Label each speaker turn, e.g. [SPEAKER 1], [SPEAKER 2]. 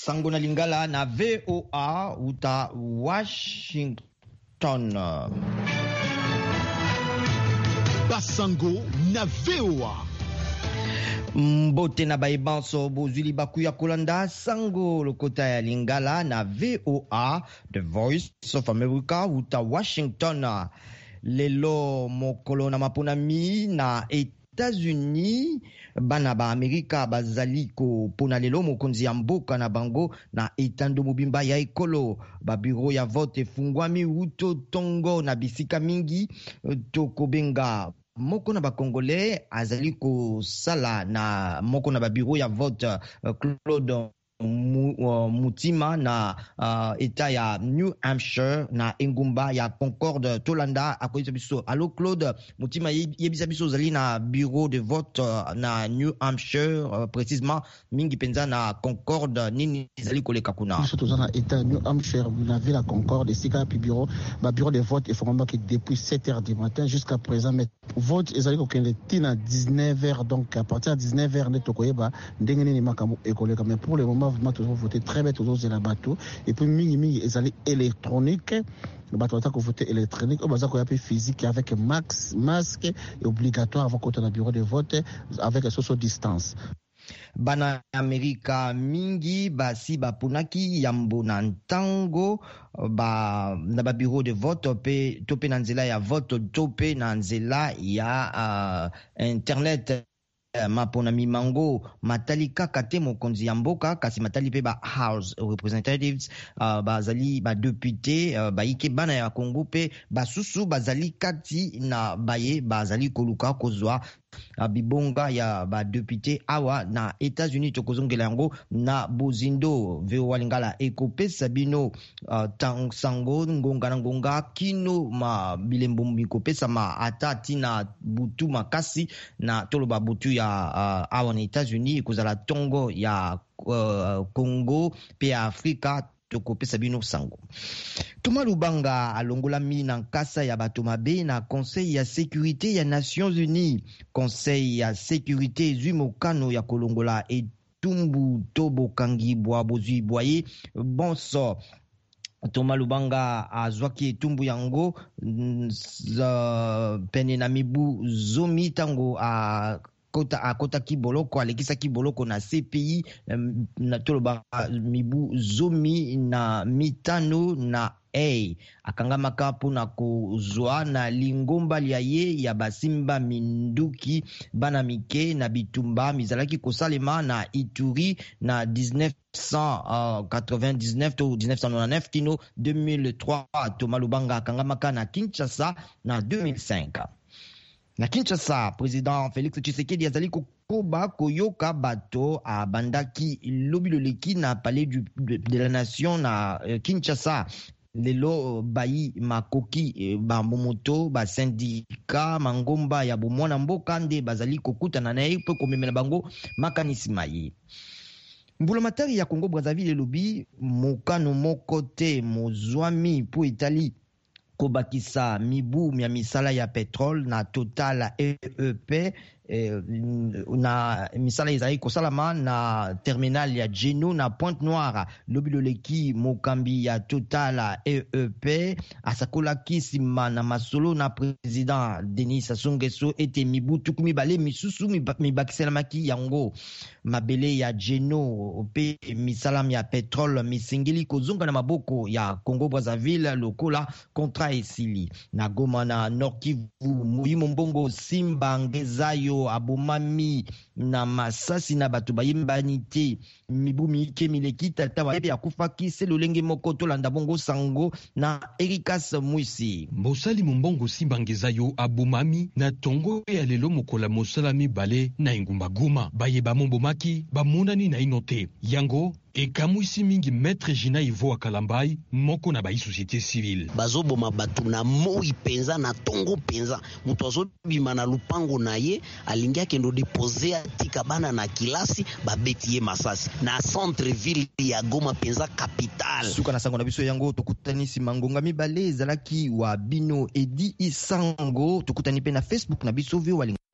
[SPEAKER 1] Sango na Lingala na VOA uta Washington.
[SPEAKER 2] Basango na VOA.
[SPEAKER 1] Mbote na baibanso bozuli bakuya kolanda Sango lokota ya Lingala na VOA, The Voice of America uta Washington. Lelo mokolo na maponami na États-Unis bana ba Amerika bazali ko pona lelo mokonzi ya mboka na bango na etando mobimba ya ekolo ba bureau ya vote efungwami uto tongo na bisika mingi tokobenga moko na ba Congolais azali ko sala na moko na ba bureau ya vote Claude Mutima na eta ya New Hampshire na engumba ya Concorde Tolanda akoyisa biso. Allo Claude Mutima yebisa biso zali na bureau de vote na New Hampshire précisément mingi penza na Concorde nini zali koleka kuna
[SPEAKER 3] biso tozana eta New Hampshire na ville à Concorde sika pi bureau de vote efongamba que depuis 7h du matin jusqu'à présent mais vote ezali ko kende tina 19h donc à partir de 19h ne tokoyeba ndenge nini makambo ekoleka mais pour le moment vraiment toujours voter très bien toujours c'est la bateau et puis mingi ezali électronique le bateau attaque voter électronique au bazako ya physique avec masque et obligatoire avant qu'on a bureau de vote avec social distance.
[SPEAKER 1] Bana Amerika mingi basi bapunaki yambo na ntango ba na ba bureau de vote tope na nzela ya vote tope na nzela ya internet mapona mimango matali kaka te mokonzi ya mboka kasi matali pe ba House Representatives bazali ba député baike bana ya Kongo pe basusu bazali kati na baye bazali koluka kozwa bibonga ya ba député awa na États-Unis tokozongela yango na bozindo VOA Lingala ekopesa bino sango ngonga na ngonga kino ma bilembo mikopesa ma atati na butu makasi na toloba butu ya awa na États-Unis kozala tongo ya Congo pe ya Afrika tokopesa bino sango. Thomas Lubanga alongola mi na nkasa ya bato mabe na Conseil ya sécurité ya Nations Unies. Conseil ya sécurité ezwi mokano ya kolongola etumbu to bokangi bwa bozwi bwaye bonso. Thomas Lubanga azwaki etumbu yango pene na mibu zomi tango akota kiboloko alekisa kiboloko na CPI na toloba mibu zomi na mitano na akangamaka mpona kozwa na lingomba lia ye ya basimba minduki bana mike na bitumba mizalaki kosalema na Ituri na 1999 to 1999 kino 2003. Thomas Lubanga akangamaka na Kinshasa na 2005. Na Kinshasa, président Félix Tshisekedi azali kokoba koyoka bato abandaki lobiloleki na palais de la nation na Kinshasa. Lelo bayi makoki bamomoto basindika mangomba ya bomwana mboka nde bazali kokutana na ye mpo komemela bango makanisi maye. Mbulamatari ya Congo Brazzaville elobi mokano moko te mozwami mpo etali kobakisa mibu ya misala ya petrole na Total EEP na misala ezali kosalama na terminal ya Jeno na Pointe Noire. Lobiloleki mokambi ya Total EEP asakolaki nsima na masolo na président Denis Sassou Nguesso ete mibu tuku mibale misusu mibakiselamaki yango. Mabele ya Jeno pe misala ya petrole misengeli kozonga na maboko ya Congo Brazzaville lokola kontra esili. Na Goma na Nord Kivu Moyimo Mbongo Simba Ngezayo abomami na masasi na bato bayembani te mibu mike mileki tata wayebi akufaki se lolenge moko tolanda bongo sango na Erikas Mwisi.
[SPEAKER 4] Mbosali Mbongo Simba Ngezayo abomami na tongo ya lelo mokola mosala mibale na engumba Goma bayeba mombomaki bamonani na inote yango ekamwisi mingi Maître Gina Ivo Akalambai moko na bayi société civile
[SPEAKER 5] bazoboma batu na moi penza na tongo penza mutu azobima na lupango na ye alingi akendo depose atika bana na kilasi babeti ye masasi na centre ville ya Goma penza capitale.
[SPEAKER 1] Suka na sango na biso yango tokutanisi mangonga mibale ezalaki wa bino Edi Isango tokutani pe na Facebook na biso VOA.